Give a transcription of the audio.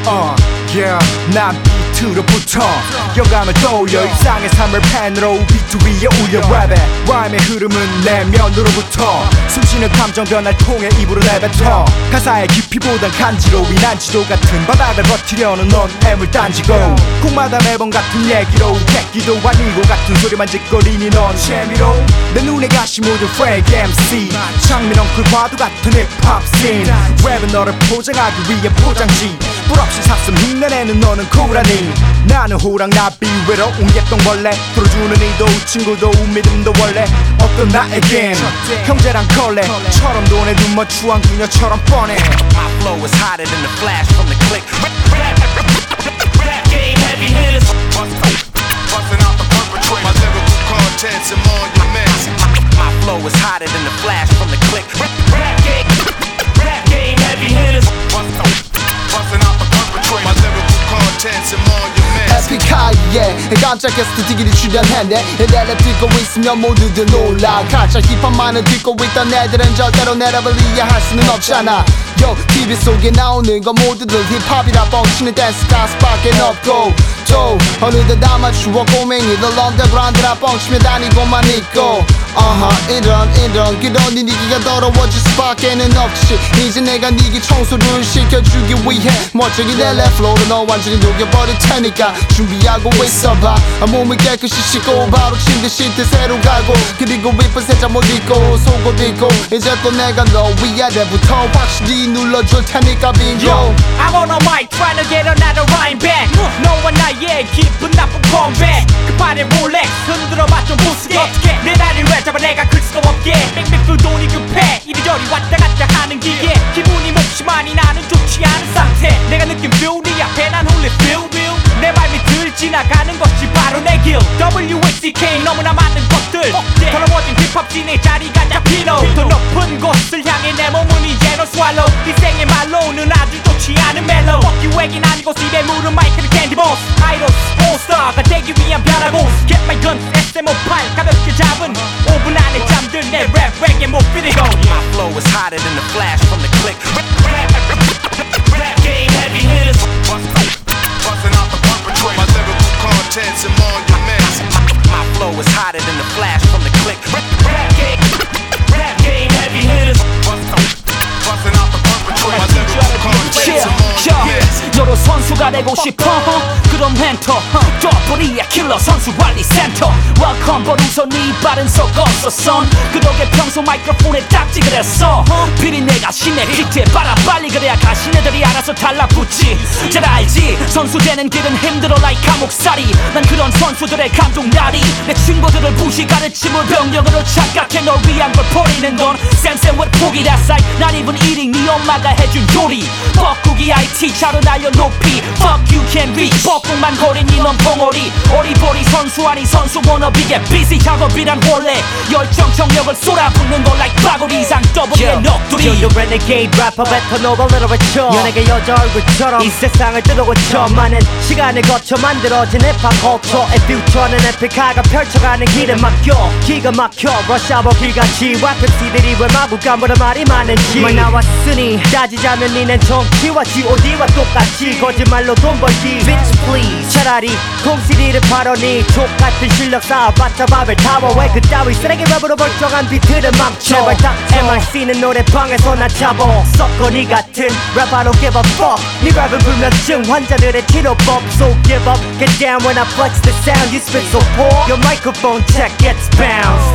Yeah, 난 비트로부터 영감을 떠올려 일상의 삶을 펜으로 비트 위에 올려 랩에 라임의 흐름은 내면으로부터 숨쉬는 감정 변화를 통해 입으로 내뱉어 가사의 깊이보단 간지러움이 난지도 같은 바닥을 버티려는 넌 애물 딴지고 곡마다 매번 같은 얘기로 객기도 아니고 같은 소리만 짓거리니 넌 재미로 내 눈에 가시 모든 프레이크 MC 장민 엉클 과도 같은 힙합 씬 랩은 너를 포장하기 위해 포장지 뿔 없이 사슴 흉내내는 너는 쿨하니 나는 호랑나비 외로운 개똥벌레 들어주는 이도 친구도 믿음도 원래 어떤 나에겐 형제랑 걸레처럼 돈에 눈 맞추한 그녀처럼 뻔해 My flow is hotter than the flash from the click. Rap game heavy hitters busting out the perpetrator. My lyrical contents and monuments. My flow is hotter than the flash from the click. Rap game heavy hitters busting out the perpetrator. My lyrical contents and monuments. 에픽하이에 깜짝 게스트 디기를 출연했네 랩 듣고 있으면 모두들 놀라 가짜 힙합만을 듣고 있던 애들은 절대로 내 랩을 이해할 수는 없잖아 Yo, TV 속에 나오는 건 모두들 힙합이라 뻥치는 댄스 가수밖에 없고 또 어느덧 아마추어 꼬맹이들 언더그라운드라 뻥치며 다니고만 있고 이런 그러니 니기가 더러워질 수밖에는 없지 이제 내가 니기 청소를 시켜주기 위해 멋지게 내 랩 플로우를 너 완전히 녹여버릴 테니까 준비하고 있어봐 몸을 깨끗이 씻고 바로 침대 시트 새로 가고 그리고 이쁜 새 잠옷 입고 속옷 입고 이제 또 내가 너 위아래부터 확실히 눌러줄 테니까 빙고 Yo, I'm on a mic trying to get another rhyme back 너와 나의 기분 나쁜 컴백 급하게 롤렉스 흔들어봐 좀 부스게 내 다리를 왜 잡아 내가 클 수가 없게 뺑뺑 돈이 급해 이리저리 왔다 갔다 하는 기계 기분이 몹시 많이 나는 좋지 않은 상태 내가 느낀 뷰 네 앞에 난 홀리 feel 내 발밑을 지나가는 것이 바로 내 길 WSCK 너무나 많은 것들 더러워진 힙합씬의 자리가 잡히노 더 높은 곳을 향해 내 몸은 이제는 swallow 이 생의 말로는 아주 좋지 않은 멜로 먹기 외긴 아니고 입에 물은 마이크는 캔디보스 아이돌 스포스타가 되기 위한 변화고 Get my gun SM58 가볍게 잡은 5분 안에 잠들 내 랩 reggae 못 비리고 My flow is hotter than the flash from the click. Rap game heavy hitters busting out the perpetrator. My lyrical contents and monuments. My flow is hotter than the flash from the click. Rap game heavy hitters busting out the perpetrator. My lyrical contents and monuments. 너로 선수가 되고 싶어 그럼 멘토 더블이야 킬러 선수 관리센터 웰컴 버리서 네 발은 섞었어 선 그 덕에 평소 마이크로폰에 딱지 그랬어 비린내가 심해 기트에 빨아 빨리 그래야 가시네들이 알아서 달라붙지 잘 알지 선수 되는 길은 힘들어 like 감옥살이 난 그런 선수들의 감동나리 내 친구들을 무시 가르침을 병력으로 착각해 널 위한 걸 버리는 건 쌤쌤 왜 포기다 사이 난 입은 1인 네 엄마가 해준 요리 뻐꾸기 IT 차로 날려 높이 Fuck you can be 뻐꾸만 거리니 넌 벙어리 어리버리 선수 아니 선수 워너비게 busy 작업이란 원래 열정 정력을 쏟아붓는 걸 like 바구리 이상 더블의 넋두리 You're renegade rapper better know a little bit 쳐 연예계 여자 얼굴처럼 이 세상을 뜯어고쳐 많은 시간을 거쳐 만들어진 힙합 culture의 퓨처는 에픽하가 펼쳐가는 길에 맡겨 기가 막혀 러시아버 길같이 랩MC 왜 마구 까무라 말이 많은지 말 나왔으니 따지자면 니넨 정치와 G.O.D와 똑같이 거짓말로 돈 벌기 Bitch please 차라리 공CD를 팔아니 족같은 실력 쌓아봤자 바벨 타워 왜 그따위 쓰레기 랩으로 벌쩍한 비트를 맘쳐 제발 딱 MRC는 노래방에서 나 잡어 썩거니 같은 래퍼로 give a fuck 네 랩은 불면증 환자들의 치료법 So give up, get down when I flex the sound You spit so poor Your microphone check gets bounced